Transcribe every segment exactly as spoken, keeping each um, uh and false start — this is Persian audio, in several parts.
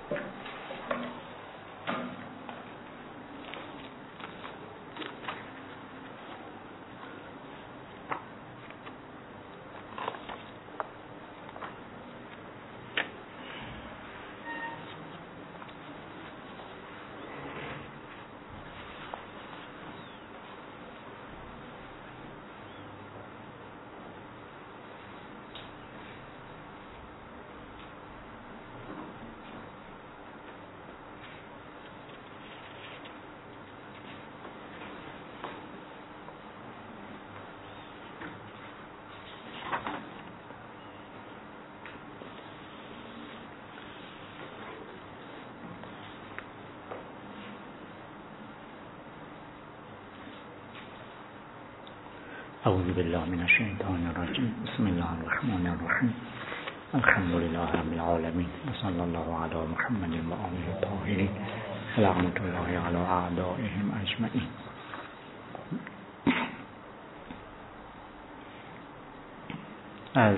اعوذ بالله من الشیطان الرجیم. بسم الله الرحمن الرحیم. الحمد لله رب العالمین و صلی الله علی محمد و آله الطاهرین و لعنت الله علی اعدائهم اجمعین. از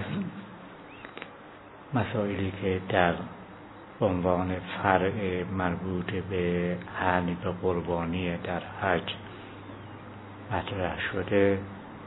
مسائلی که در عنوان فرع مربوط به حنیف قربانی در حج مطرح شده،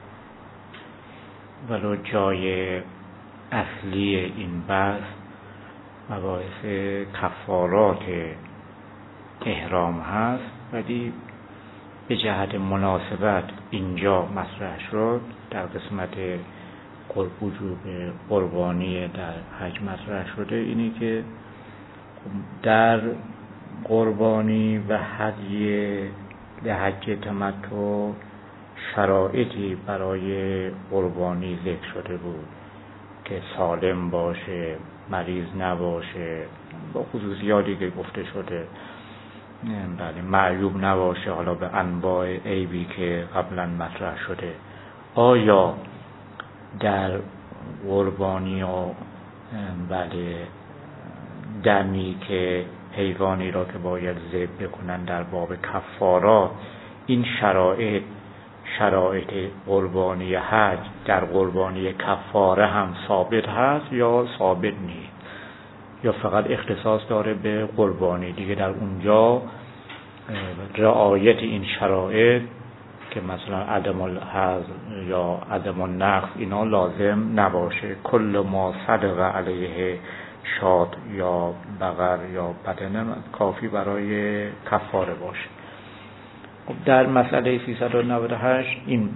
ولو جای اصلی این بحث مباحث کفارات احرام هست، ولی به جهت مناسبت اینجا مطرح شد. در قسمت وجوب قربانی در حج مطرح شده اینی که در قربانی و هدیه لحج تمتع شرایطی برای قربانی ذکر شده بود که سالم باشه، مریض نباشه، با خصوصیاتی که گفته شده، بله معیوب نباشه، حالا به انواع عیبی که قبلا مطرح شده. آیا در قربانی و بله دمی که حیوانی را که باید ذبح بکنن در باب کفارات، این شرایط شرایط قربانی حج در قربانی کفاره هم ثابت هست یا ثابت نیست، یا فقط اختصاص داره به قربانی دیگه؟ در اونجا رعایت این شرایط که مثلا عدم الحظ یا عدم النقص اینا لازم نباشه. کل ما صدق علیه شاد یا بقر یا بدنه کافی برای کفاره باشه. در مسئله سیصد و نود و هشت این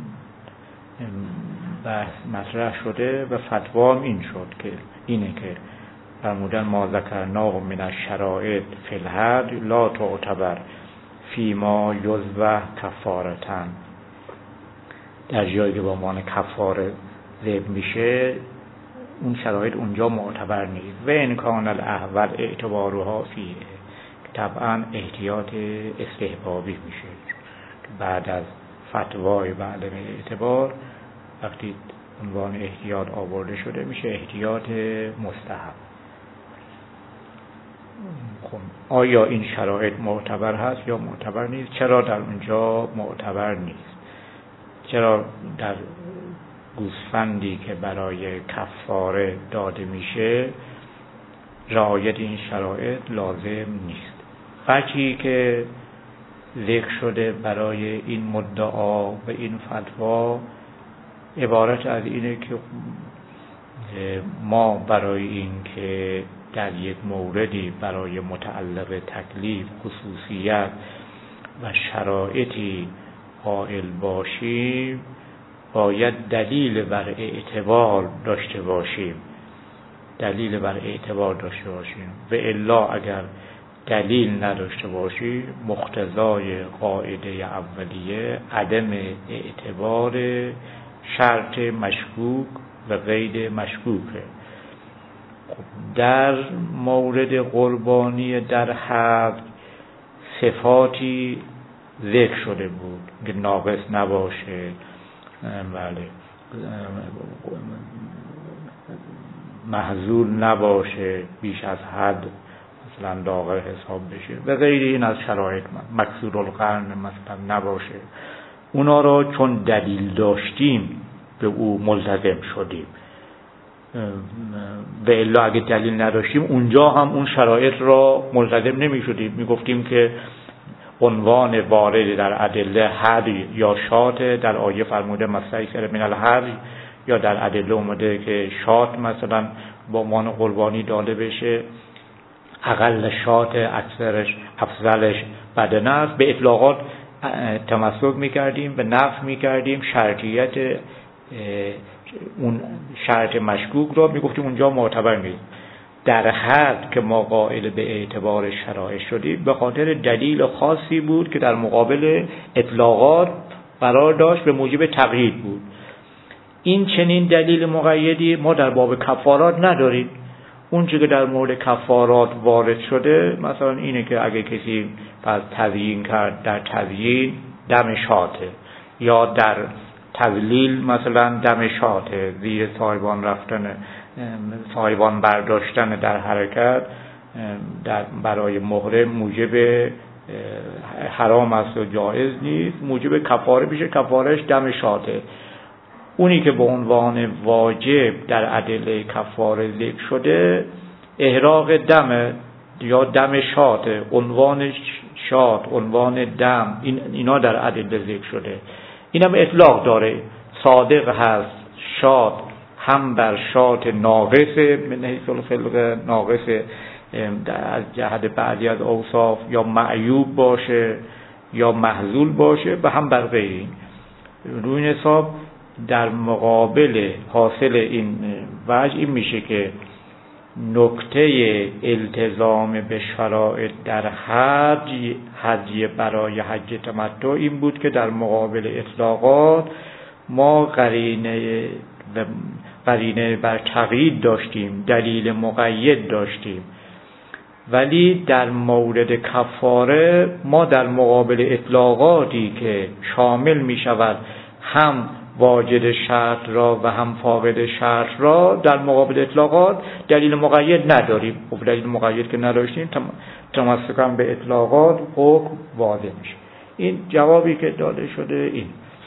بحث مطرح شده و فتوا این شد که اینه که فرمودن ما ذکرناه من الشرائط فی الحج لا تعتبر فیما یذبح کفارتن. در جایی که با عنوان کفاره ذبح میشه اون شرایط اونجا معتبر نیست. و ان کان الاحول اعتبارها فیه، طبعا احتیاط استحبابی میشه. بعد از فتوای بعد اعتبار وقتی عنوان احتیاط آورده شده میشه احتیاط مستحب. خب آیا این شرایط معتبر هست یا معتبر نیست؟ چرا در اونجا معتبر نیست؟ چرا در گوسفندی که برای کفاره داده میشه رعایت این شرایط لازم نیست؟ وجهی که ذکر شده برای این مدعا و این فتوا عبارت از اینه که ما برای این که در یک موردی برای متعلق تکلیف خصوصیت و شرایطی قائل باشیم باید دلیل بر اعتبار داشته باشیم دلیل بر اعتبار داشته باشیم و الا اگر دلیل نداشته باشی مقتضای قاعده اولیه عدم اعتبار شرط مشکوک و غیر مشکوکه. در مورد قربانی در حج صفاتی ذکر شده بود که ناقص نباشه، بله محظور نباشه، بیش از حد مثلا داغر حساب بشه و غیر این از شرایط، مکسور القرن مثلا نباشه. اونا را چون دلیل داشتیم به او ملتزم شدیم. و الا اگه دلیل نداشتیم اونجا هم اون شرایط را ملتزم نمی شدیم، می گفتیم که عنوان وارد در ادله هدی یا شات، در آیه فرموده مستیسر من الهدی، یا در ادله اومده که شات مثلا با عنوان قربانی داده بشه، اقل شات اکثرش افضلش بدنه است. به اطلاقات تمسک میکردیم، به نفی میکردیم شرطیت اون شرط مشکوک را میگفتیم اونجا معتبر نیست. در حد که ما قائل به اعتبار شرایط شدیم به خاطر دلیل خاصی بود که در مقابل اطلاقات قرار داشت، به موجب تقیید بود. این چنین دلیل مقیدی ما در باب کفارات نداریم. اون چیزی که در مورد کفارات وارد شده مثلا اینه که اگه کسی پس تزیین کرد، در تزیین دم شاته، یا در تذلیل مثلا دم شاته، زیر سایبان رفتن، سایبان برداشتن در حرکت در برای محرم موجب حرام است و جایز نیست، موجب کفاره میشه، کفارش دم شاته. اونی که به عنوان واجب در ادله کفاره ذکر شده احراق دم یا دم شاته، عنوان شات، عنوان دم، این اینا در ادله ذکر شده. این هم اطلاق داره، صادق هست شات هم بر شات ناقصه من حیث الخلقه، ناقصه از جهت بعضی از اوصاف، یا معیوب باشه یا محذول باشه، و هم بر غیرین. روی این حساب در مقابل حاصل این وجه این میشه که نکته التزام به شرایط در حج حج برای حج تمتع این بود که در مقابل اطلاقات ما قرینه قرینه بر تقیید داشتیم، دلیل مقید داشتیم، ولی در مورد کفاره ما در مقابل اطلاقاتی که شامل می شود هم واجد شرط را و هم فاقد شرط را، در مقابل اطلاقات دلیل مقید نداریم. خب دلیل مقید که نداشتیم تمسکاً به اطلاقات حکم واضح میشه. این جوابی که داده شده. این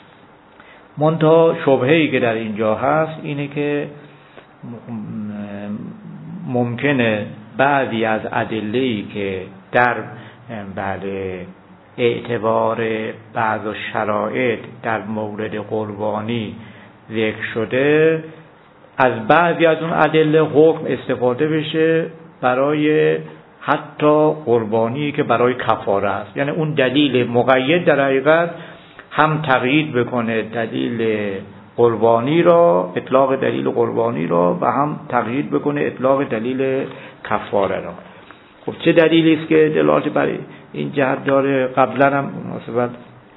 منتها شبهه‌ای که در اینجا هست اینه که ممکنه بعضی از ادله‌ای که در بله اعتبار بعض شرایط در مورد قربانی ذکر شده، از بعضی از اون ادله حکم استفاده بشه برای حتی قربانی که برای کفاره است. یعنی اون دلیل مقید در حقیقت هم تقیید بکنه دلیل قربانی را، اطلاق دلیل قربانی را، و هم تقیید بکنه اطلاق دلیل کفاره را. خب چه دلیلی است که دلالت بر این جهت داره؟ قبلا هم مثلا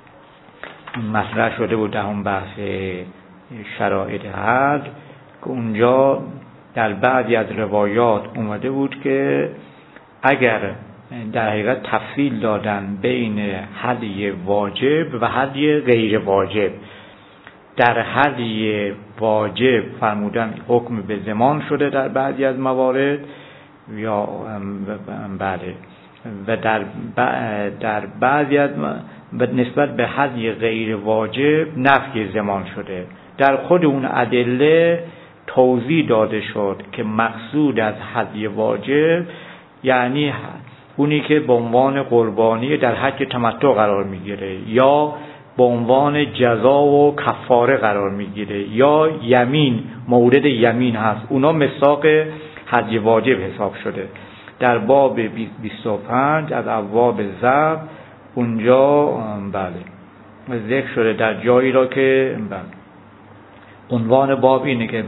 مطرح شده بود در اون بحث شرایط حج که اونجا در بعضی از روایات اومده بود که اگر در حقیقت تفصیل دادن بین هدی واجب و هدی غیر واجب. در هدی واجب فرمودن حکم به ضمان شده در بعضی از موارد، یا بله، و در در بعضی از نسبت به هدی غیر واجب نفی ضمان شده. در خود اون ادله توضیح داده شد که مقصود از هدی واجب یعنی اونی که به عنوان قربانی در حج تمتع قرار میگیره، یا به عنوان جزا و کفاره قرار میگیره، یا یمین مورد یمین هست، اونا مصداق حج واجب حساب شده. در باب بیست و پنج از ابواب ذبح اونجا بله ذکر شده در جایی را که بله عنوان باب اینه که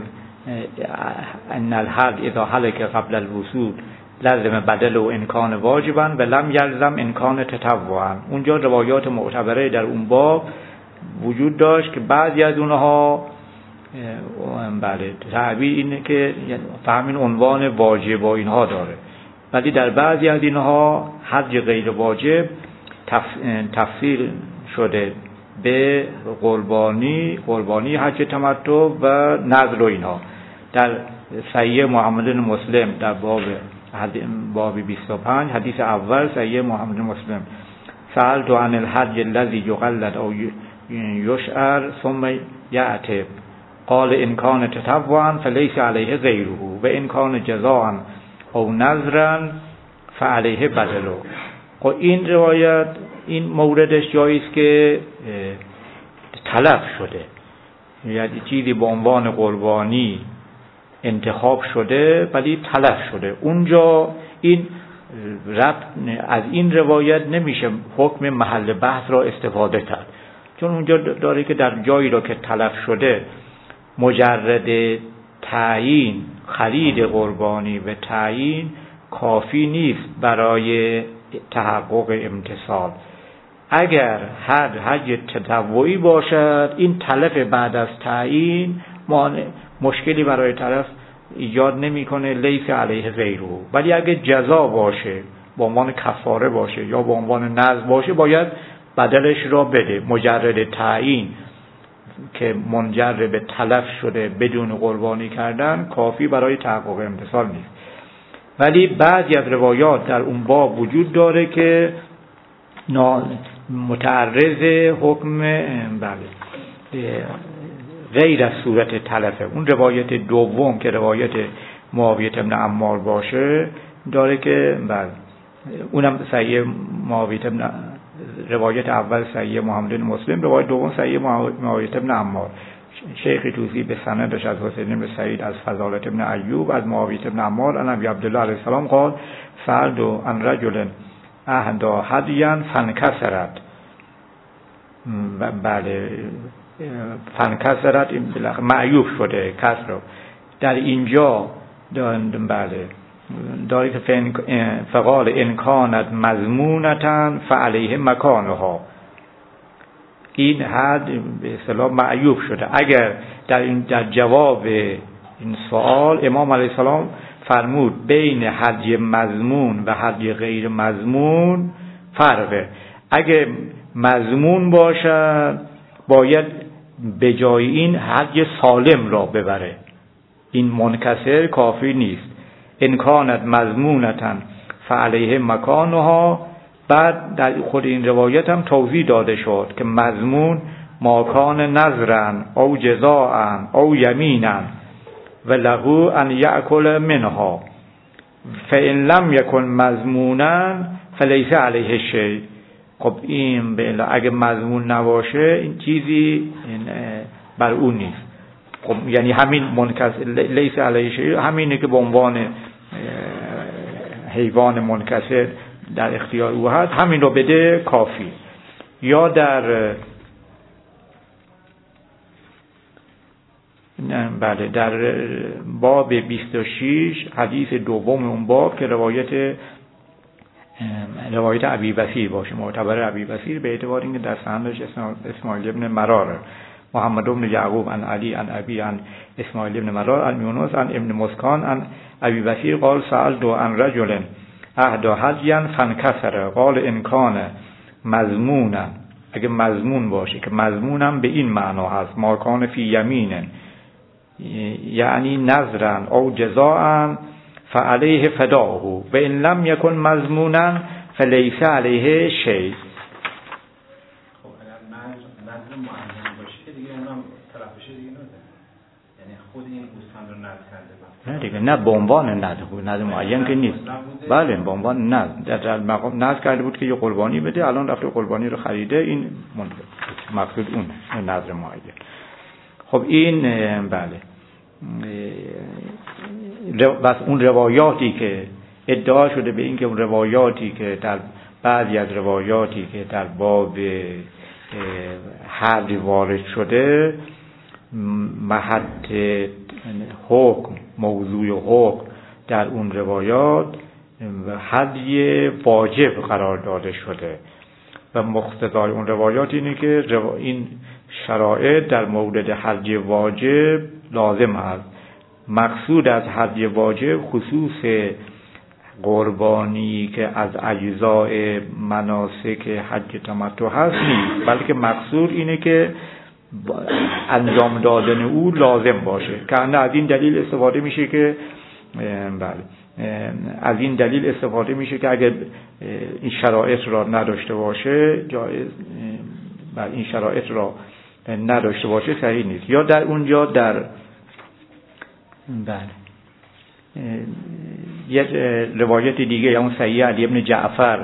ان الحج اذا حلق قبل الوصول لازم بدل و امکان واجبا و لم یلزم امکان تطوعا. اونجا روایات معتبره در اون باب وجود داشت که بعضی از اونها بله تعبیر اینه که فهمین عنوان واجب و اینها داره، ولی در بعضی از اینها حج غیر واجب تفسیر شده به قربانی قربانی حج تمتع و نذر و اینها. در صحیح محمد بن مسلم در باب باب بیست و پنج حدیث اول صحیح محمد بن مسلم سألت عن الحج الذي يقلد او يشعر ثم يعتب قال ان کان تطوعا فلیس علیه غیره و ان کان جزاء او نذرا فعلیه بدله. خب این روایت این موردش جایی است که تلف شده، یعنی چیزی به عنوان قربانی انتخاب شده ولی تلف شده. اونجا این ربط از این روایت نمیشه حکم محل بحث را استفاده کرد، چون اونجا داره که در جایی را که تلف شده مجرد تعیین خرید قربانی و تعیین کافی نیست برای تحقق امتصال. اگر حج حج تطوعی باشد این تلف بعد از تعیین مشکلی برای طرف ایجاد نمیکنه، لیس علیه غیره. ولی اگر جزا باشه به عنوان کفاره باشه یا به عنوان نذر باشه باید بدلش را بده. مجرد تعیین که منجر به تلف شده بدون قربانی کردن کافی برای تحقق امتصال نیست. ولی بعضی از روایات در اون باب وجود داره که متعرض حکم بله غیر از صورت تلفه. اون روایت دوم که روایت معاویه بن عمار باشه داره که بله اونم صحیح معاویه بن، روایت اول صحیح محمد بن مسلم، روایت دوم صحیح معاویه بن عمار. شیخ توسی به سندش از حسین بن سعید از فضالة بن ایوب از معاویه بن عمار ان ابی عبدالله علیه السلام قال سألت عن رجل اهدى هدیا فانکسرت. بله فانکسرت این معیوب شده کسر رو در اینجا بله داری که فقال ان کانت مضمونة فعلیه مکانها. این حد به اصطلاح معیوب شده. اگر در این در جواب این سوال امام علیه السلام فرمود بین هدی مضمون و هدی غیر مضمون فرقه. اگه مضمون باشد باید به جای این هدی سالم را ببره، این منکسر کافی نیست. ان کانت مضمونة فعلیه مکانها. بعد در خود این روایت هم توضیح داده شد که مضمون ماکان نذرن او جزاءن او یمینن و لهو ان یأکل منها فان لم یکن مضمونا فلیس علیه شیء. خب این اگه مضمون نباشه این چیزی این بر اون نیست. خب یعنی همین منکسر لیس علیه شیء همینه که به عنوان حیوان منکسر در اختیار او هست، همین رو بده کافی. یا در بله در باب بیست و شش حدیث دوم اون باب که روایت روایت ابی بصیر باشه، معتبر ابی بصیر به اعتبار اینکه در سندش اسماعیل ابن مرار، محمد ابن یعقوب عن علی عن ابی عن اسماعیل ابن مرار عن یونس عن ابن مسکان عن ابی بصیر قال سألت عن رجل اهدى هدیا فانکسر قال ان کان مضمونا. اگه مضمون باشه که مضمونم به این معنا هست ما کان فی یمین یعنی نذرا او جزاء فعلیه فداه و ان لم یکن مضمونا فلیس علیه شیء. خب اگر نذر معین باشه که دیگه اونم طرف بشه دیگه نذر، یعنی خود این گوسفند رو نذر کرده نه دیگه، نه به عنوان نذر نذر معین که نیست. بله به عنوان نذر در مقام نذر کرده بود که یه قربانی بده، الان رفته قربانی رو خریده، این مقصود اون نذر معین. خب این بله بس اون روایاتی که ادعا شده به این که اون روایاتی که در بعضی از روایاتی که در باب حد وارد شده محط حکم موضوع حکم در اون روایات حدی واجب قرار داده شده و مقتضای اون روایات اینه که این شرایط در مورد حدی واجب لازم است. مقصود از حدی واجب خصوص قربانی که از اجزای مناسک حج تمتع هست نیست، بلکه مقصود اینه که انجام دادن او لازم باشه. که از این دلیل استفاده میشه که بله از این دلیل استفاده میشه که اگر این شرایط را نداشته باشه جایز بله این شرایط را نداشته باشه صحیح نیست. یا در اونجا در بله یه روایت دیگه یا اون صحیح علی ابن جعفر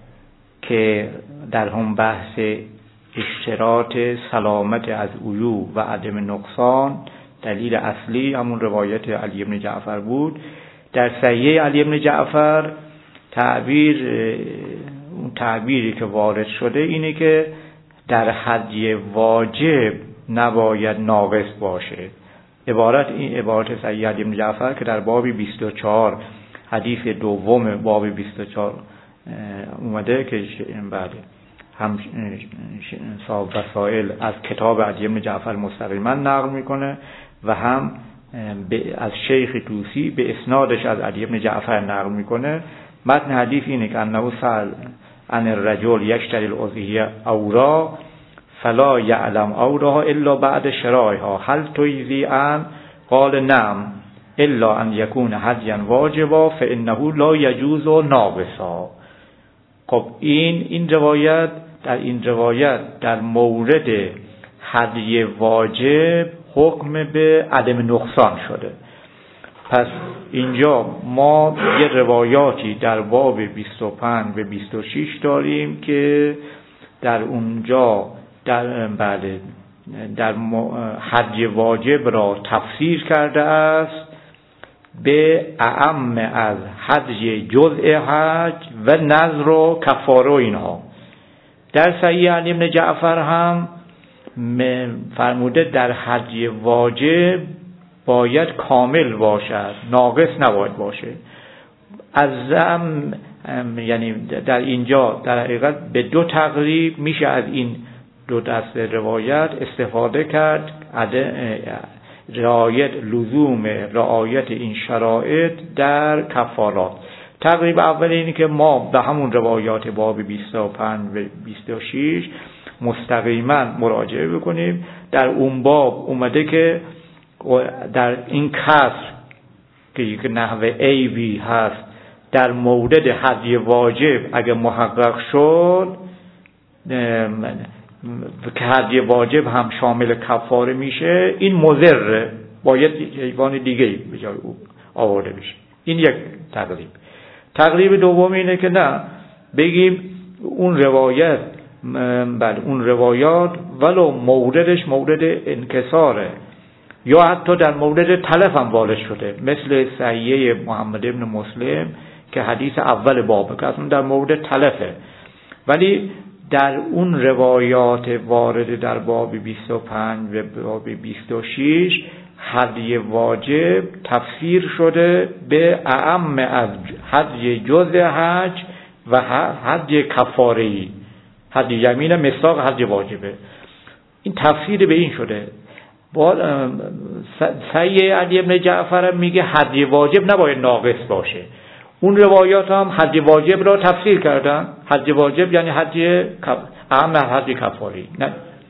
که در هم بحث اشتراط سلامت از عیوب و عدم نقصان دلیل اصلی همون روایت علی ابن جعفر بود. در صحیح علی ابن جعفر تعبیر اون تعبیری که وارد شده اینه که در هدی واجب نباید ناقص باشه. عبارت این عبارت صحیح علی ابن جعفر که در باب بیست و چهار حدیث دوم باب بیست و چهار اومده که بعد هم صاحب وسائل از کتاب علی ابن جعفر مستقیما نقل میکنه و هم از شیخ طوسی به اسنادش از علی ابن جعفر نقل میکنه. متن حدیث اینه که انه سأل عن الرجل یشتری الاضحیه اورا فلا یعلم اورها الا بعد شرائها هل تجزی عن قال نعم الا ان یکون هدیا واجبا فانه لا یجوز ناقصا. خب این این روایت در این روایت در مورد هدی واجب حکم به عدم نقصان شده. پس اینجا ما یه روایاتی در باب بیست و پنج و بیست و شش داریم که در اونجا در بله در هدی واجب را تفسیر کرده است به اعم از هدی جزء حج و نذر و کفاره و اینها. در صحیح علی ابن جعفر هم فرموده در هدی واجب باید کامل باشد، ناقص نباید باشه. از زم یعنی در اینجا در حقیقت به دو تقریب میشه از این دو دست روایت استفاده کرد. رعایت لزوم رعایت این شرایط در کفارات. تقریب اول اینه که ما به همون روایات باب بیست و پنج و بیست و شش مستقیما مراجعه بکنیم. در اون باب اومده که در این کسر که یک نحوه عیبی هست در مورد هدی واجب اگه محقق شد که هدی واجب هم شامل کفاره میشه، این مضره، باید حیوان دیگه به جای او آورده بشه. این یک تقریب. تقریب دوم اینه که نه بگیم اون روایت بله اون روایات ولو موردش مورد انکساره یا حتی در مورد تلف هم وارد شده، مثل صحیح محمد ابن مسلم که حدیث اول بابه که اصلا در مورد تلفه، ولی در اون روایات وارد در باب بیست و پنج و باب بیست و شش هدی واجب تفسیر شده به اعم از هدی جزء حج و هدی کفاره‌ای. هدی یمین مساق هدی واجبه. این تفسیر به این شده. صحیح علی ابن جعفر میگه هدی واجب نباید ناقص باشه. اون روایات هم هدی واجب را تفسیر کردن. هدی واجب یعنی هدی اعم هدی کفاری. نه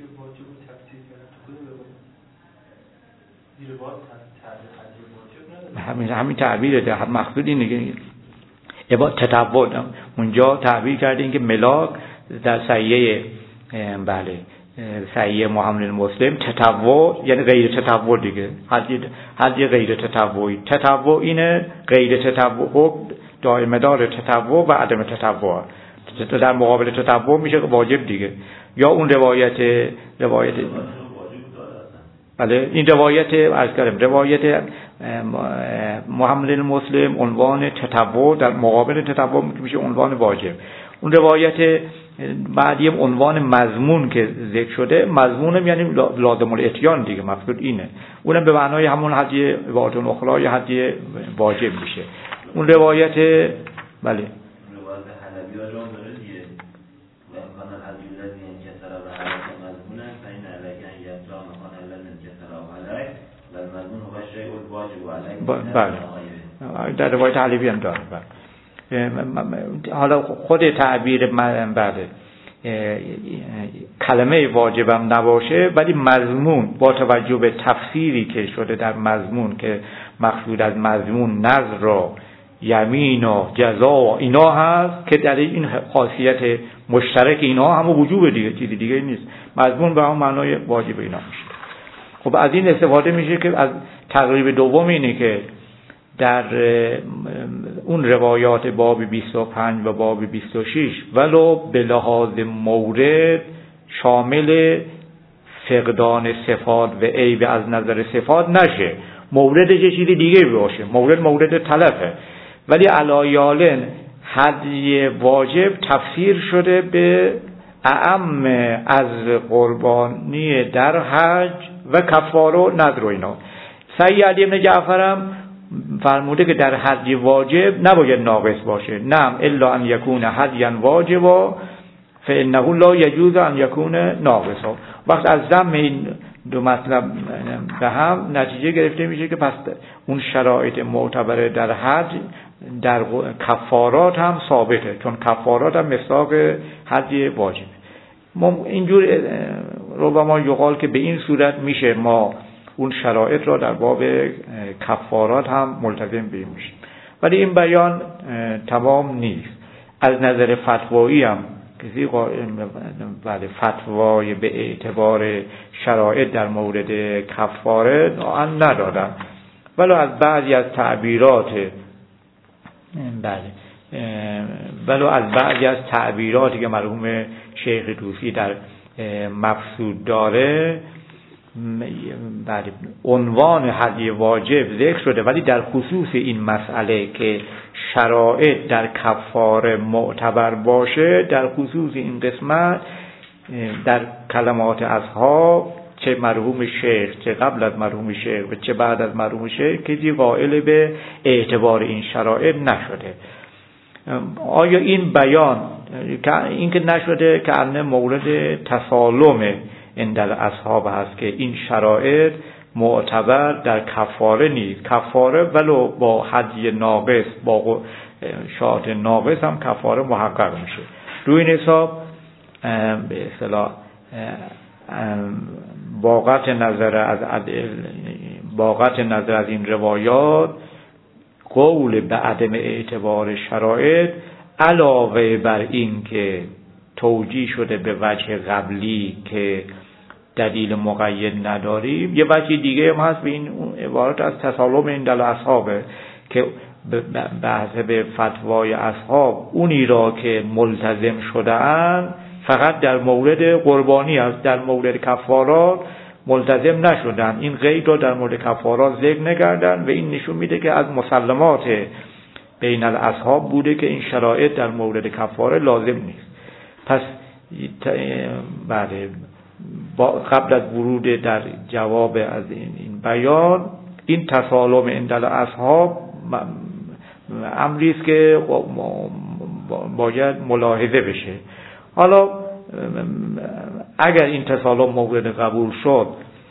همین همین تعبیره. ده مقصود اینه که عبارت تطور اونجا تعبیر کرده این که ملاک در صحیح بله صحیح محمد مسلم تطور یعنی غیر تطور دیگه. هدی هدی غیر تطوعی. تطوع اینه، غیر تطوع دائم دار تطوع و عدم تطوع. در مقابل تطوع میشه واجب دیگه. یا اون روایت روایت بله این روایت عرض کردم روایت محمد مسلم عنوان تطوع در مقابل تطوع میشه عنوان واجب. اون روایت بعدی عنوان مضمون که ذکر شده، مضمونم یعنی لازم الاتیان دیگه، مقصود اینه. اونم به معنای همون هدی عبارت اخرى یا هدی واجب میشه. اون روایت بله روایت حلبی ها جان داره دیگه و امکان الهدی الذی انکسر و حلق مضمونه فین علیک ان یطلع مکان الذی انکسر و حلق و المضمون هو شیء الواجب علیک. بله در روایت حلبی هم داره. بله حالا خود تعبیر من بله کلمه واجبم نباشه ولی مضمون با توجه به تفسیری که شده در مضمون که مقصود از مضمون نذر و یمین و جزا و اینا هست که در این خاصیت مشترک اینها هم وجوب دیگه، چیزی دیگه نیست. مضمون به هم معنای واجب اینا میشه. خب از این استفاده میشه که از تقریب دوم اینه که در اون روایات باب بیست و پنج و باب بیست و شش ولو به لحاظ مورد شامل فقدان صفات و عیب از نظر صفات نشه، مورد یه چیز دیگه باشه، مورد مورد تلفه، ولی علایالن هدی واجب تفسیر شده به اعم از قربانی در حج و کفاره و نذر و اینا. سعی علی بن جعفرم فرموده که در هدی واجب نباید ناقص باشه، نعم الا ان یکون هدیا واجبا فانه لا یجوز ان یکون ناقصا. وقت از ضم این دو مطلب به هم نتیجه گرفته میشه که پس اون شرایط معتبر در حج در کفارات هم ثابته، چون کفارات هم مصداق هدی واجبه. اینجور ربما یقال که به این صورت میشه ما اون شرایط را در باب کفارات هم ملتزم بیم میشیم، ولی این بیان تمام نیست. از نظر فتوایی هم کسی بعد فتوای به اعتبار شرایط در مورد کفاره آن ندادن، ولی از بعضی از تعبیرات بله ولو از بعضی از تعبیراتی که مرحوم شیخ طوسی در مقصود داره بله عنوان هدی واجب ذکر شده، ولی در خصوص این مسئله که شرایط در کفاره معتبر باشه، در خصوص این قسمت در کلمات اصحاب چه مرحوم شیخ چه قبل از مرحوم شیخ و چه بعد از مرحوم شیخ کسی قائل به اعتبار این شرایط نشده. آیا این بیان این که نشده که انه مورد تسالم اندل اصحاب هست که این شرایط معتبر در کفاره نیست، کفاره ولو با هدی ناقص با شاهد ناقص هم کفاره محقق میشه. روی این حساب به اصطلاح باقت نظر از باقت نظر از این روایات قول به عدم اعتبار شرایط علاوه بر این که توجیه شده به وجه قبلی که دلیل مقید نداریم، یه وجه دیگه هم هست به این عبارت از تسالم این دل اصحابه که بحث به فتوای اصحاب اونی را که ملتزم شده‌اند فقط در مورد قربانی است، در مورد کفارات ملتزم نشدن، این قید را در مورد کفارات ذکر نکردن و این نشون میده که از مسلمات بین الاصحاب بوده که این شرایط در مورد کفاره لازم نیست. پس بله قبل از ورود در جواب از این, این بیان این تسالم اندل اصحاب امری است که باید ملاحظه بشه. حالا اگر این تسالم مورد قبول شد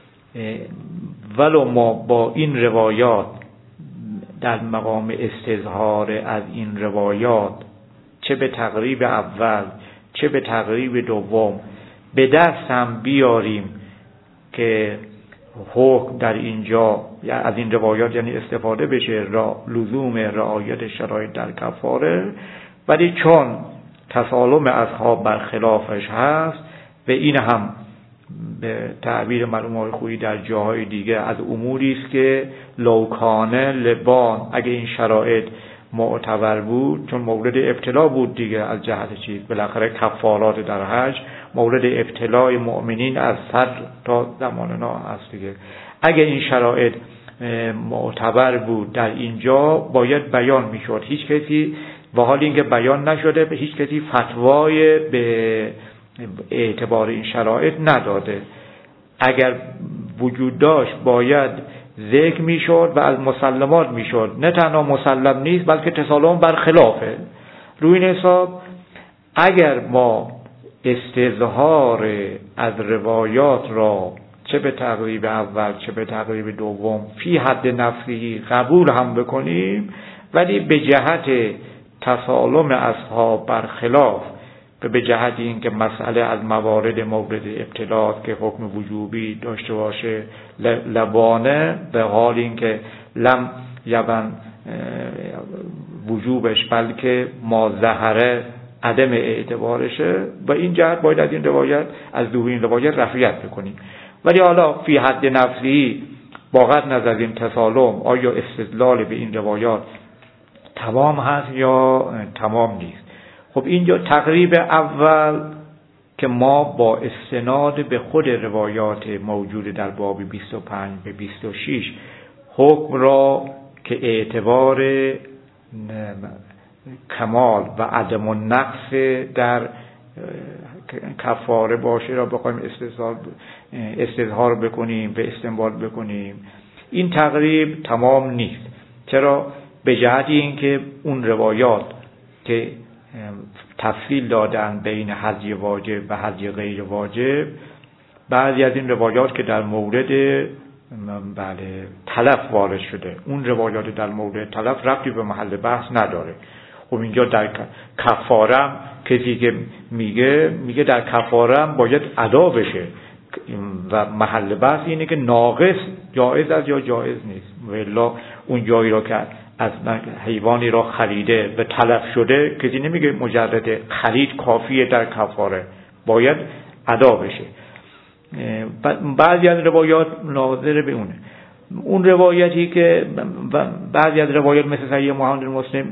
ولو ما با این روایات در مقام استظهار از این روایات چه به تقریب اول چه به تقریب دوم به دست هم بیاریم که حکم در اینجا از این روایات یعنی استفاده بشه را لزوم رعایت شرایط در کفاره، ولی چون تسالم اصحاب برخلافش هست و این هم به تعبیر مرحوم آقای خویی در جاهای دیگه از اموری است که لوکانه لبان اگه این شرایط معتبر بود، چون مورد ابتلا بود دیگه از جهت چیز بالاخره کفارات در حج مورد ابتلای مؤمنین از صدر تا زماننا هست دیگه، اگه این شرایط معتبر بود در اینجا باید بیان میشد. هیچ کسی و حال اینکه بیان نشده به هیچ کسی فتوای به اعتبار این شرایط نداده. اگر وجود داشت باید ذکر میشد و از مسلمات میشد، نه تنها مسلم نیست بلکه تسالم برخلافه. روی این حساب اگر ما استظهار از روایات را چه به تقریب اول چه به تقریب دوم فی حد نفسی قبول هم بکنیم، ولی به جهت تسالم اصحاب برخلاف و به جهت این که مسئله از موارد مورد ابتلاات که حکم وجوبی داشته باشه لبانه، به حال این که لم یبن وجوبش بلکه ما ظهره عدم اعتبارشه و این جهت باید از این روایت از دور این روایت رفعیت بکنیم. ولی حالا فی حد نفسی باقت نظر از این تسالم آیا استدلال به این روایات تمام هست یا تمام نیست؟ خب اینجا تقریب اول که ما با استناد به خود روایات موجود در باب بیست و پنج به بیست و شش حکم را که اعتبار کمال و عدم النقص در کفاره باشه را بخوایم استظهار بکنیم و استنباط بکنیم، این تقریب تمام نیست. چرا؟ به جهت اینکه اون روایات که تفصیل دادن بین هدی واجب و هدی غیر واجب، بعضی از این روایات که در مورد بله تلف وارد شده، اون روایات در مورد تلف ربطی به محل بحث نداره. خب اینجا در کفارم کسی که میگه میگه در کفارم باید ادا بشه و محل بحث اینه که ناقص جایز است یا جایز نیست. والا اون جایی را که از حیوانی را خریده به تلف شده کسی نمیگه مجرد خرید کافیه در کفاره، باید ادا بشه. بعضی از روایات ناظر به اونه. اون روایتی که بعضی از روایات مثل صحیح محمد مسلم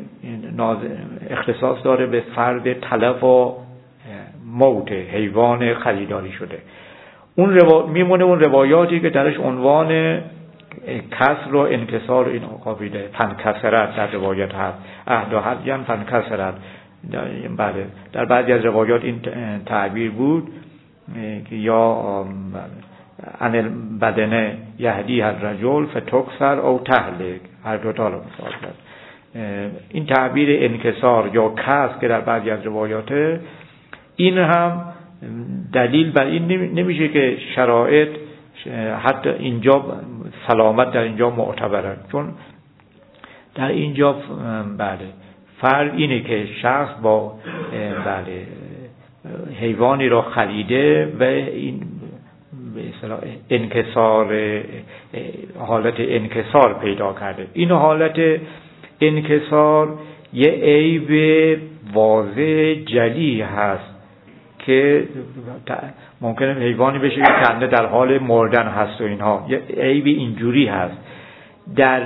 اختصاص داره به فرد تلف و موت حیوان خریداری شده، اون روا... میمونه اون روایاتی که درش عنوان کسر و انکسار این قابیده فنکسرت در روایت هست، اهدا حدیان فنکسرت. بله در بعضی از روایات این تعبیر بود که یا ان بدنه یهدی هر رجل فتکسر او تهلک، هر دو تا رو مثال کرد. این تعبیر انکسار یا کسر که در بعضی از روایات، این هم دلیل بر این نمیشه که شرایط حتی اینجا سلامت در اینجا معتبره، چون در اینجا بله فرق اینه که شخص با بله حیوانی را خریده و این به اصطلاح انکسار حالت انکسار پیدا کرده. این حالت انکسار یه عیب واضح جلی هست که ممکنه حیوانی بشه که کنده در حال مردن هست و اینها، یه عیب اینجوری هست. در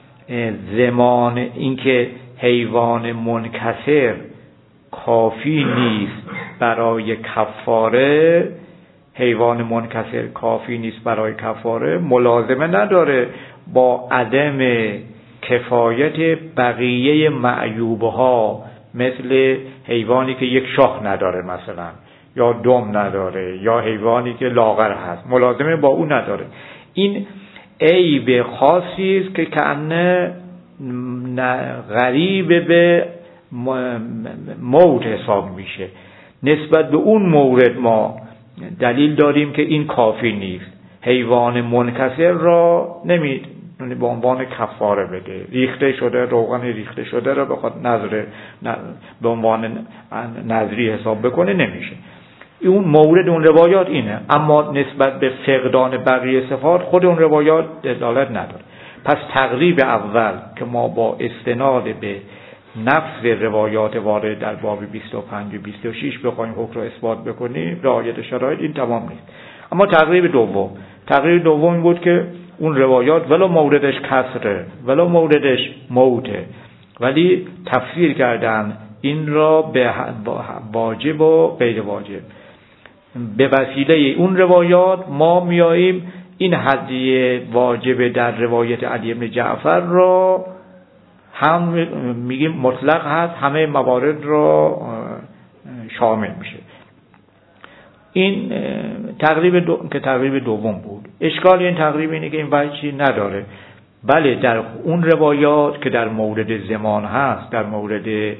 زمان اینکه حیوان منکسر کافی نیست برای کفاره، حیوان منکسر کافی نیست برای کفاره، ملازمه نداره با عدم کفایت بقیه معیوبها، مثل حیوانی که یک شاخ نداره مثلا، یا دم نداره، یا حیوانی که لاغر هست، ملازمه با اون نداره. این عیب خاصی است که کأنه غریب به موت حساب میشه. نسبت به اون مورد ما دلیل داریم که این کافی نیست. حیوان منکسر را نمید به عنوان کفاره بده، ریخته شده، روغن ریخته شده را بخواد نظر به عنوان نظری حساب بکنه نمیشه. اون مورد اون روایات اینه، اما نسبت به فقدان بقیه صفات خود اون روایات دلالت نداره. پس تقریب اول که ما با استناد به نفس روایات وارد در باب بیست و پنج و بیست و شش بخوایم حکم را اثبات بکنیم رعایت شرایط، این تمام نیست. اما تقریب دوم تقریب دوم این بود که اون روایات ولو موردش کسره ولو موردش موته، ولی تفسیر کردن این را به واجب و غیر واجب. به وسیله اون روایات ما میاییم این هدیه واجب در روایت علی بن جعفر را هم میگیم مطلق هست، همه موارد را شامل میشه. این تقریب دو... که تقریب دوم بود. اشکال این تقریب اینه که این وجهی نداره. بله در اون روایات که در مورد زمان هست، در مورد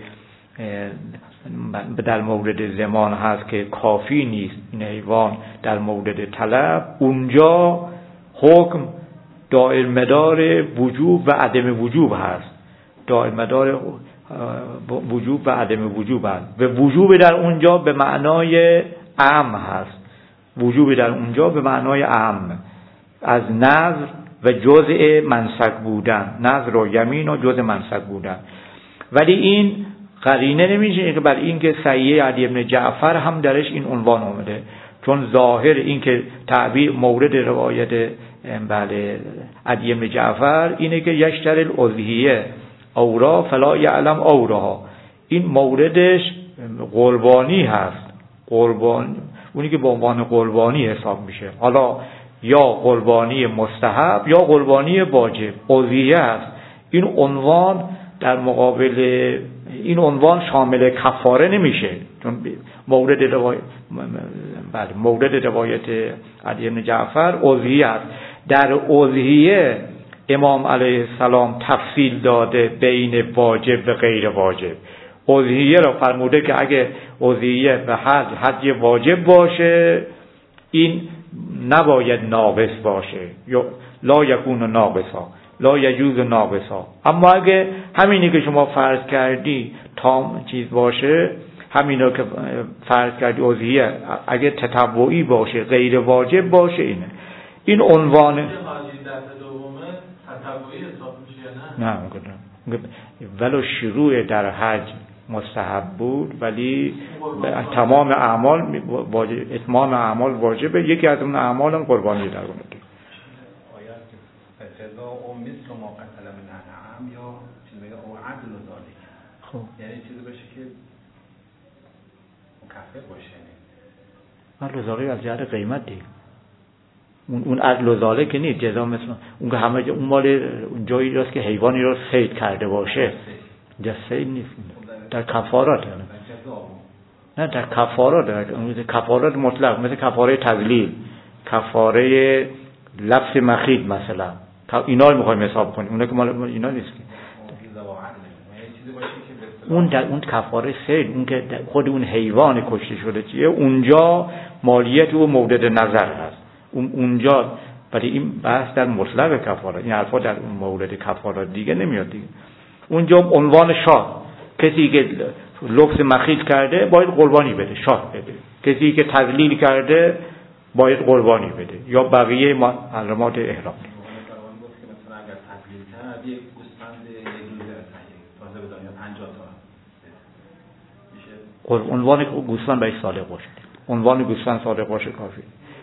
در مورد زمان هست که کافی نیست این حیوان در مورد طلب، اونجا حکم دائر مدار وجوب و عدم وجوب هست، دائر مدار وجوب و عدم وجوب هست. و وجوب در اونجا به معنای عام هست، وجوب در اونجا به معنای عام از نذر و جزء منسک بودن، نذر و یمین و جزء منسک بودن. ولی این قرینه نمیشه که بر این که سعیه علی بن جعفر هم درش این عنوان اومده، چون ظاهر این که تعبیر مورد روایت بله علی بن جعفر اینه که یشتر الاضحیه اورا فلا یعلم اورها، این موردش قربانی هست، قربان اونی که به عنوان قربانی حساب میشه، حالا یا قربانی مستحب یا قربانی واجب، اضحیه هست. این عنوان در مقابل این عنوان شامل کفاره نمیشه، چون مورد روایت بله مورد روایت علی بن جعفر اضحیه است. در اضحیه امام علیه السلام تفصیل داده بین واجب و غیر واجب. اضحیه را فرموده که اگه اضحیه به حج حج واجب باشه این نباید ناقص باشه، یا لا یکون ناقصا، لا یجوز ناقصا. اما اگه همینی که شما فرض کردی تام چیز باشه، همینا که فرض کردی اضحیه اگه تطوعی باشه غیر واجب باشه، اینه این عنوان نه نه ولو شروع در حج مستحب بود ولی تمام اعمال واجب، اتمام اعمال واجبه، یکی از اون اعمال هم قربانی در اون دیگه. آیات که فقضا او مثل ما قتل من انعام یا چیز میگه او عدل و ذالک، خب یعنی چیزی باشه که مکفر باشه، عدل و ذالک از جهت قیمت دیگه، اون اون عدل و ذالک که نیست جزا مثل اون که همه اون مال اون جایی راست که حیوانی رو صید کرده باشه، اینجا صید نیست، در کفارات یعنی. نه در کفارات، در کفارات مطلق، مثل کفاره تذلیل، کفاره لفظ مخید مثلا، اینا رو میخوایم حساب کنیم، اونا که مال اینا نیست. اون در اون کفاره صید، اون که خود اون حیوان کشته شده چیه، اونجا مالیت او مورد نظر هست، اون اونجا. ولی این بحث در مطلق کفاره، این حرفا در اون مورد کفارات دیگه نمیاد دیگه. اونجا عنوان شاه، کسی که لفظ مخیط کرده باید قربانی بده، شاه بده. کسی که تذلیل کرده باید قربانی بده، یا بقیه محرمات احرام. مثلا اگر تذلیل کرد یک گوسفند یک روزه تازه بدون یا پنجاه تا میشه، عنوان گوسفند بهش صادق باشه، عنوان گوسفند صادق باشه کافی.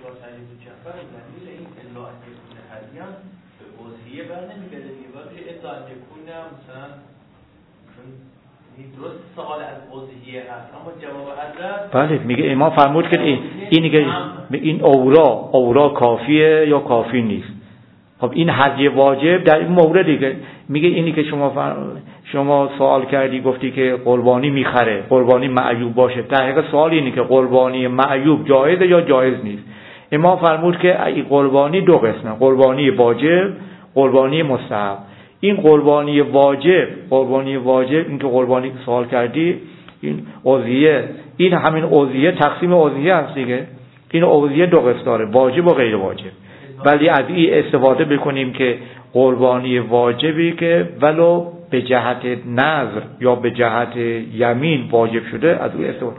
درست سوال از اضحیه هست، اما جواب حضرت بله میگه امام فرمود که این اینی که این اورا اورا کافیه یا کافی نیست. خب این حج واجب در این موردی که میگه اینی که شما فر... شما سوال کردی گفتی که قربانی میخره، قربانی معیوب باشه، در حقیقت سوال اینه که قربانی معیوب جایزه یا جایز نیست. امام فرمود که این قربانی دو قسمه، قربانی واجب، قربانی مستحب. این قربانی واجب، قربانی واجب این که قربانی که سوال کردی، این اضحیه، این همین اضحیه تقسیم اضحیه هست دیگه. این اضحیه دو قسم داره، واجب و غیر واجب. ولی از این استفاده بکنیم که قربانی واجبی که ولو به جهت نذر یا به جهت یمین واجب شده، از اون استفاده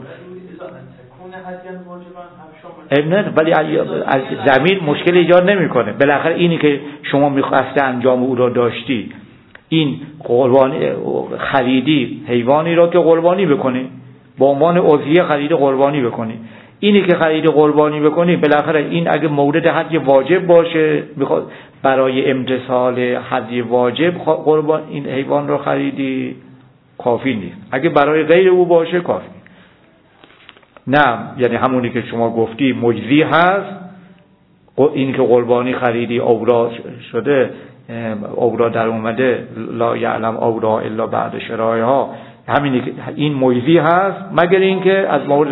نه، ولی از زمین مشکل ایجاد نمیکنه. بالاخره اینی که شما میخواسته انجام او را داشتی، این قربانی خریدی حیوانی را که قربانی بکنی، با عنوان اضحیه خرید قربانی بکنی، اینی که خرید قربانی بکنی بالاخره این اگه مورد حج واجب باشه، بخواد برای امتثال حج واجب قربان این حیوان را خریدی، کافی نیست. اگه برای غیر او باشه کافی. نه یعنی همونی که شما گفتی مجزی هست، این که قربانی خریدی اورا شده، اورا در اومده، لا یعلم اورا الا بعد شرایها، همینی که این مجزی هست، مگر این که از مورد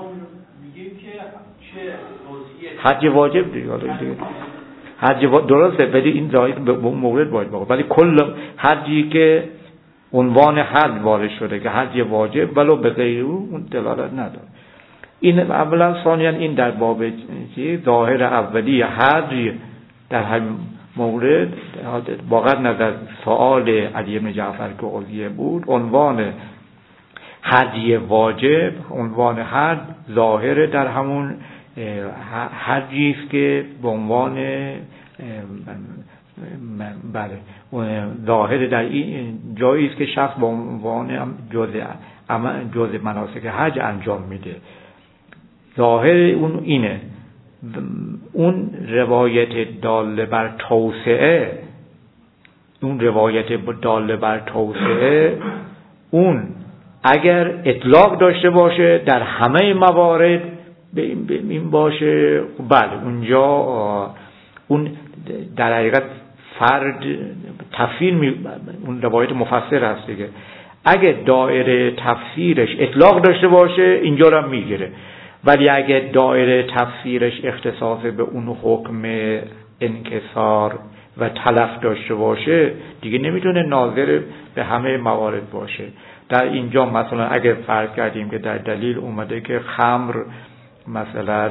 حج واجب دیگه. حج واجب درسته، ولی این زاید به مورد باید باشه. ولی کل حجی که عنوان حج وارد شده که حج واجب ولو به غیر او، اون دلالت نداره. این اولا. ثانیا این در باب چی ظاهر اولی حج در همین مورد واقعا نظر سوال علی بن جعفر که اضحیه بود، عنوان حج واجب، عنوان حج ظاهر در همون حجی است که به عنوان بله ظاهر در این جایی است که شخص به عنوان جزء جزء مناسک حج انجام میده. ظاهر اون اینه. اون روایت داله بر توسعه اون روایت داله بر توسعه اون اگر اطلاق داشته باشه در همه موارد به این, به این باشه، بله اونجا اون در حقیقت فرد تفسیر می... اون روایت مفسر هست دیگه. اگه دایره تفسیرش اطلاق داشته باشه اینجا رو میگیره، ولی اگه دایره تفسیرش اختصاص به اون حکم انکسار و تلف داشته باشه دیگه نمیتونه ناظر به همه موارد باشه. در اینجا مثلا اگه فرض کردیم که در دلیل اومده که خمر مثلا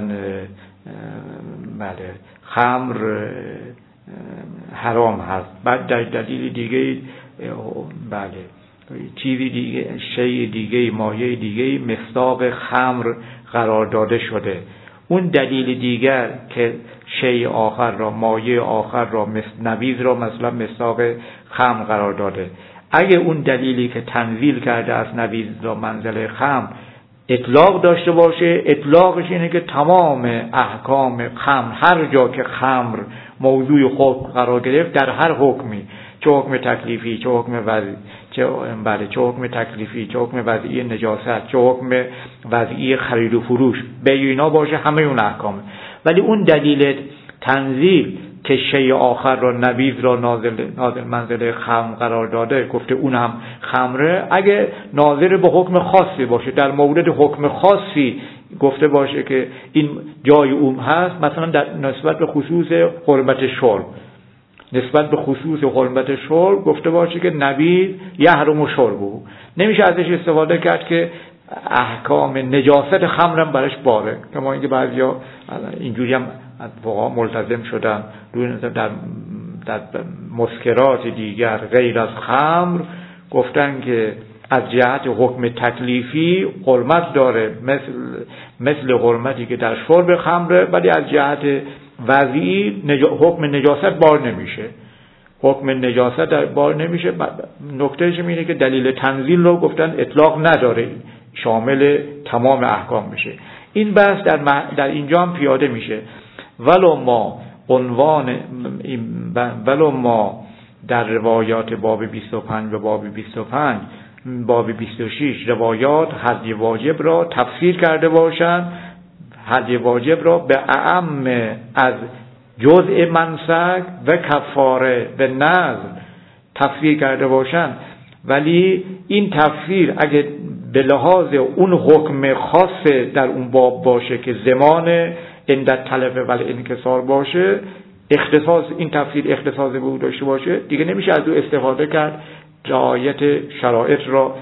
بله خمر حرام هست، بعد در دلیل دیگه بله چیزی دیگه شی دیگه مایه دیگه مصداق خمر قرار داده شده، اون دلیل دیگر که شی آخر را مایه آخر را نبیذ را مثلا مصداق خمر قرار داده، اگه اون دلیلی که تنزیل کرده از نبیذ را منزله خمر اطلاق داشته باشه، اطلاقش اینه که تمام احکام خمر هر جا که خمر موضوع حکم قرار گرفت در هر حکمی، چه حکم تکلیفی چه حکم وضعی چه بله چه حکم تکلیفی چه حکم وضعی نجاست چه حکم وضعی خرید و فروش به اینا باشه، همه اون احکامه. ولی اون دلیل تنزیل که شی آخر را نبیذ را نازل نازل منزله خمر قرار داده، گفته اون هم خمره، اگه ناظر به حکم خاصی باشه در مورد حکم خاصی گفته باشه که این جای اون هست، مثلا در نسبت به خصوص حرمت شرب نسبت به خصوص حرمت شرب گفته باشه که نبیذ یحرم شربه، نمیشه ازش استفاده کرد که احکام نجاست خمرم برش باره، کما اینکه بعضیا اینجوری هم واقعا ملتزم شدن در در مسکرات دیگر غیر از خمر گفتن که از جهت حکم تکلیفی حرمت داره مثل مثل حرمتی که در شرب خمره، ولی از جهت وضعی نجا... حکم نجاست بار نمیشه حکم نجاست در بار نمیشه. نکتهش اینه که دلیل تنزیل رو گفتن اطلاق نداره، شامل تمام احکام میشه. این بحث در, م... در اینجا هم پیاده میشه. ولو ما عنوان ولو ما در روایات باب بیست و پنج و باب بیست و پنج باب بیست و شش روایات حد واجب را تفسیر کرده باشند، حد واجب را به اعم از جزء منسک و کفاره و نذر تفسیر کرده باشند، ولی این تفسیر اگه به لحاظ اون حکم خاص در اون باب باشه که زمان عند تلف ولی انکسار باشه، اختصاص این تفسیر اختصاص به او داشته باشه، دیگه نمیشه از او استفاده کرد رعایت شرایط را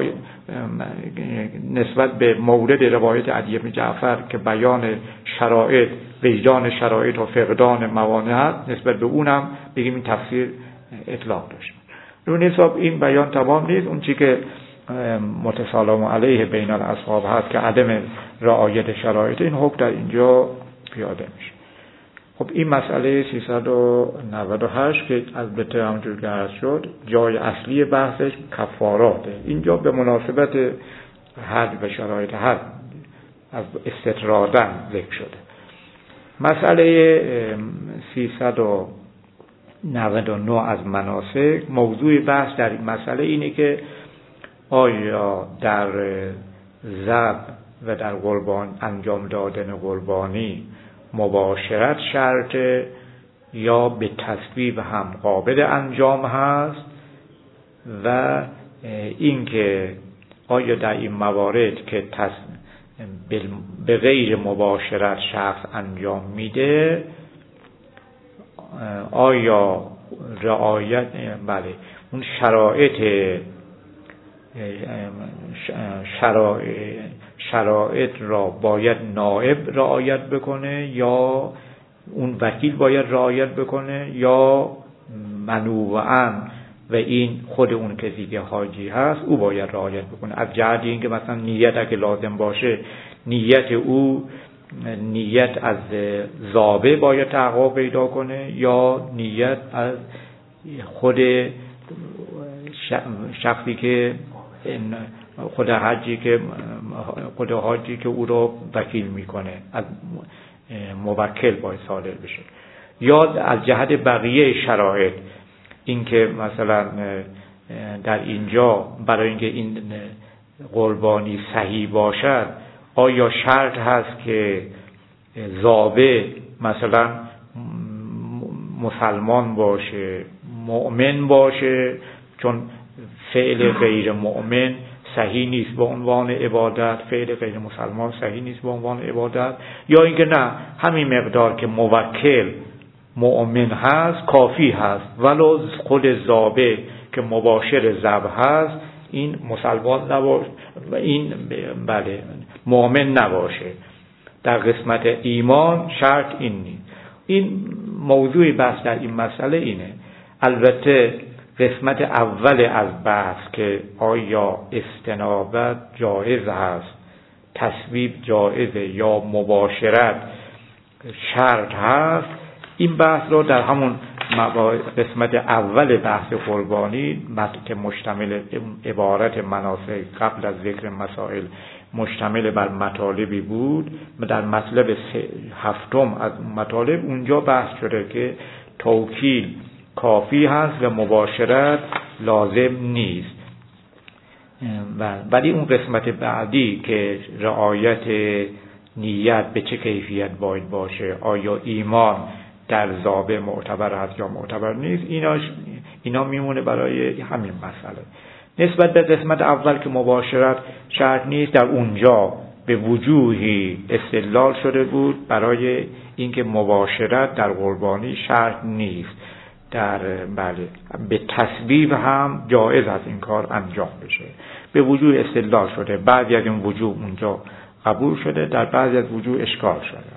نسبت به مورد روایت عدی بن جعفر که بیان شرایط وجدان شرایط و فقدان موانع هست، نسبت به اونم بگیم این تفسیر اطلاق داشت. رو حساب این بیان تمام نیست. اون چی که متسالم علیه بین الاصحاب هست که عدم رعایت شرایط، این حکم در اینجا پیاده میشه. خب این مسئله سیصد و نود و هشت که البته همونجور که عرض شد جای اصلی بحثش کفاراته. اینجا به مناسبت حد و شرایط حد از استطرادن ذکر شده. مسئله سیصد و نود و نه از مناسک، موضوع بحث در این مسئله اینه که آیا در ذبح و در قربان انجام دادن قربانی مباشرت شرطه یا به تصویب هم قابل انجام هست، و اینکه آیا در این موارد که به غیر مباشرت شخص انجام میده آیا رعایت بله اون شرایط شرایط شرایط را باید نائب رعایت بکنه یا اون وکیل باید رعایت بکنه یا منوعاً و این خود اون کسی که حاجی هست او باید رعایت بکنه. از جهت اینکه مثلا نیت اگه لازم باشه نیت او نیت از ذابح باید تحقق پیدا کنه یا نیت از خود شخصی که خود حجی که خود حاجی که او رو وکیل میکنه از موکل باید صادر بشه، یا از جهت بقیه شرایط اینکه مثلا در اینجا برای اینکه این قربانی صحیح باشد آیا شرط هست که ذابح مثلا مسلمان باشه، مؤمن باشه، چون فعل غیر مؤمن صحیح نیست به عنوان عبادت، فعل غیر مسلمان صحیح نیست به عنوان عبادت، یا اینکه نه همین مقدار که موکل مؤمن هست کافی هست، ولو خود ذابح که مباشر ذبح هست این مسلمان نباشه، این بله مؤمن نباشه. در قسمت ایمان شرط این نیست. این موضوع بحث در این مسئله اینه. البته قسمت اول از بحث که آیا استنابت جایز هست، تصویب جایزه یا مباشرت شرط هست، این بحث رو در همون قسمت اول بحث قربانی که مشتمل عبارت مناسک قبل از ذکر مسائل مشتمل بر مطالبی بود، در مطلب هفتم از مطالب اونجا بحث شده که توکیل کافی هست و مباشرت لازم نیست. ولی اون قسمت بعدی که رعایت نیت به چه کیفیت باید باشه، آیا ایمان در ذابح معتبر هست یا معتبر نیست، اینا اینا میمونه برای همین مسئله. نسبت به قسمت اول که مباشرت شرط نیست، در اونجا به وجوهی استدلال شده بود برای اینکه مباشرت در قربانی شرط نیست. در بله به تصویب هم جایز از این کار انجام بشه، به وجوه استدلال شده. بعضی از این وجوه اونجا قبول شده، در بعضی از وجوه اشکال شده.